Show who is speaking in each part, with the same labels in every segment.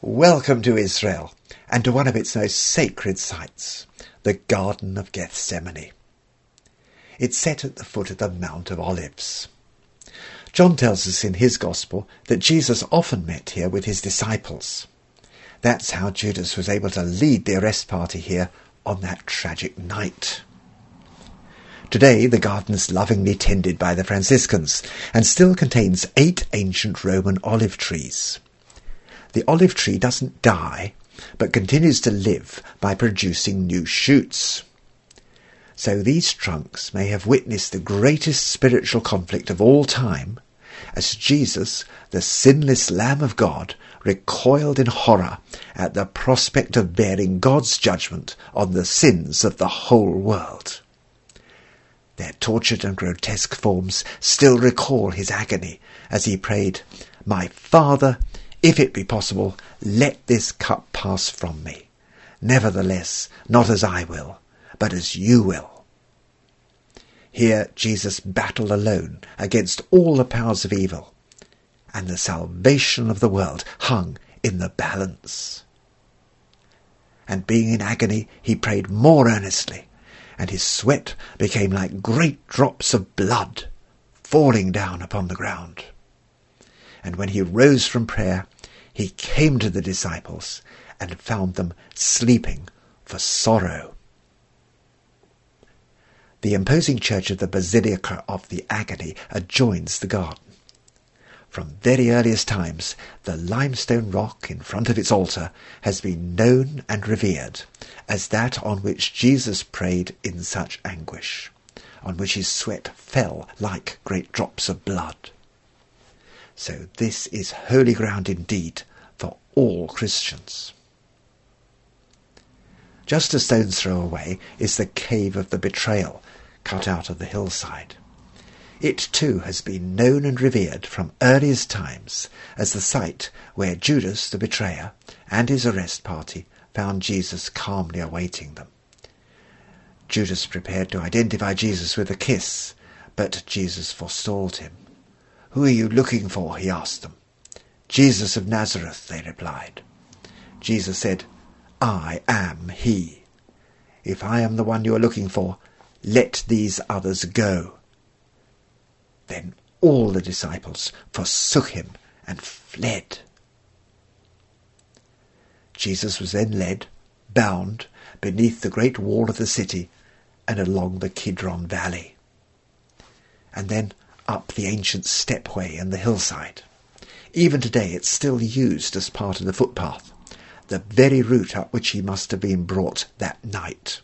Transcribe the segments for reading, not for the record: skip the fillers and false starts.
Speaker 1: Welcome to Israel, and to one of its most sacred sites, the Garden of Gethsemane. It's set at the foot of the Mount of Olives. John tells us in his Gospel that Jesus often met here with his disciples. That's how Judas was able to lead the arrest party here on that tragic night. Today, the garden's lovingly tended by the Franciscans and still contains 8 ancient Roman olive trees. The olive tree doesn't die, but continues to live by producing new shoots. So these trunks may have witnessed the greatest spiritual conflict of all time, as Jesus, the sinless Lamb of God, recoiled in horror at the prospect of bearing God's judgment on the sins of the whole world. Their tortured and grotesque forms still recall his agony as he prayed, "My Father, if it be possible, let this cup pass from me. Nevertheless, not as I will, but as you will." Here Jesus battled alone against all the powers of evil, and the salvation of the world hung in the balance. And being in agony, he prayed more earnestly, and his sweat became like great drops of blood falling down upon the ground. And when he rose from prayer, he came to the disciples and found them sleeping for sorrow. The imposing church of the Basilica of the Agony adjoins the garden. From very earliest times, the limestone rock in front of its altar has been known and revered as that on which Jesus prayed in such anguish, on which his sweat fell like great drops of blood. So this is holy ground indeed for all Christians. Just a stone's throw away is the Cave of the Betrayal, cut out of the hillside. It too has been known and revered from earliest times as the site where Judas the betrayer and his arrest party found Jesus calmly awaiting them. Judas prepared to identify Jesus with a kiss, but Jesus forestalled him. "Who are you looking for?" he asked them. "Jesus of Nazareth," they replied. Jesus said, "I am he. If I am the one you are looking for, let these others go." Then all the disciples forsook him and fled. Jesus was then led, bound, beneath the great wall of the city and along the Kidron Valley, and then up the ancient stepway and the hillside. Even today it's still used as part of the footpath, the very route up which he must have been brought that night.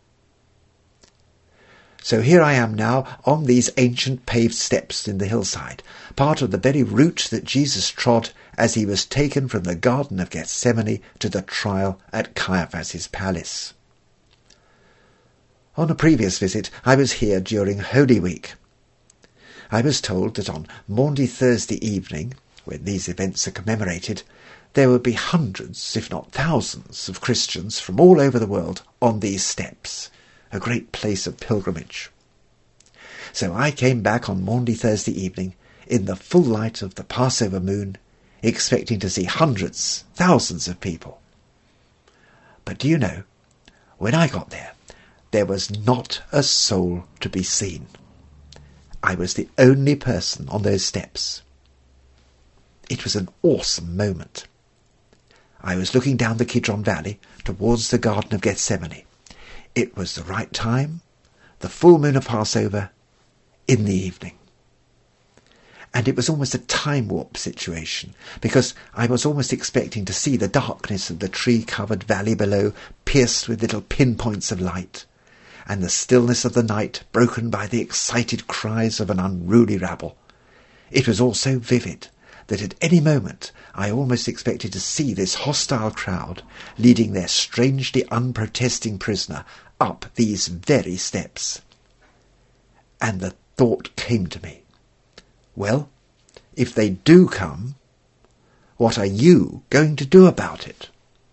Speaker 1: So here I am now on these ancient paved steps in the hillside, part of the very route that Jesus trod as he was taken from the Garden of Gethsemane to the trial at Caiaphas' palace. On a previous visit I was here during Holy Week. I was told that on Maundy Thursday evening, when these events are commemorated, there would be hundreds, if not thousands, of Christians from all over the world on these steps, a great place of pilgrimage. So I came back on Maundy Thursday evening, in the full light of the Passover moon, expecting to see hundreds, thousands of people. But do you know, when I got there, there was not a soul to be seen. I was the only person on those steps. It was an awesome moment. I was looking down the Kidron Valley towards the Garden of Gethsemane. It was the right time, the full moon of Passover, in the evening. And it was almost a time warp situation, because I was almost expecting to see the darkness of the tree-covered valley below pierced with little pinpoints of light, and the stillness of the night broken by the excited cries of an unruly rabble. It was all so vivid that at any moment I almost expected to see this hostile crowd leading their strangely unprotesting prisoner up these very steps. And the thought came to me, well, if they do come, what are you going to do about it?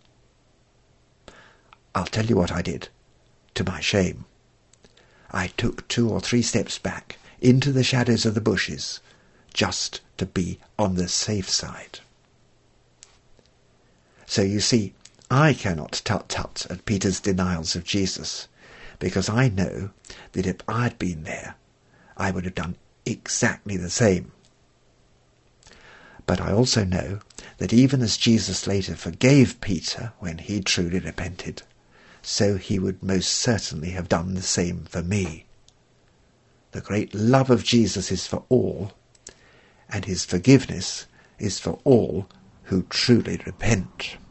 Speaker 1: I'll tell you what I did, to my shame. I took 2 or 3 steps back into the shadows of the bushes, just to be on the safe side. So you see, I cannot tut-tut at Peter's denials of Jesus, because I know that if I'd been there, I would have done exactly the same. But I also know that even as Jesus later forgave Peter when he truly repented, so he would most certainly have done the same for me. The great love of Jesus is for all, and his forgiveness is for all who truly repent.